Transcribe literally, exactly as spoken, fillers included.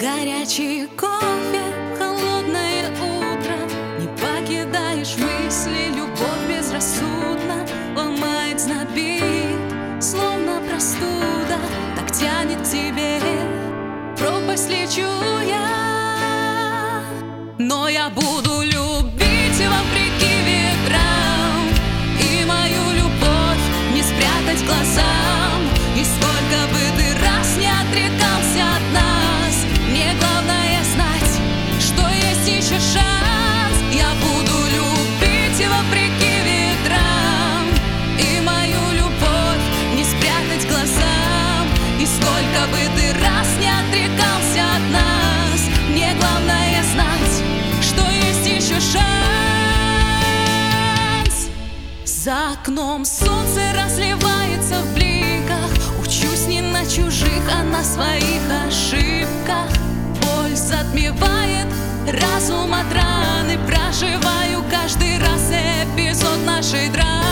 Горячий кофе, холодное утро, не покидаешь мысли, любовь безрассудна, ломает, знобит, словно простуда, так тянет к тебе, пропасть лечу я. Но я буду любить вопреки ветрам, и мою любовь не спрятать глазам. И сколько бы ты раз не отрекался от нас, мне главное знать, что есть еще шанс. Я буду любить вопреки ветрам, и мою любовь не спрятать глазам. И сколько бы ты раз не отрекался от нас, мне главное знать, что есть еще шанс. За окном солнце разливается в бликах, учусь не на чужих, а на своих ошибках. Боль затмевает разум от раны, проживаю каждый раз эпизод нашей драмы.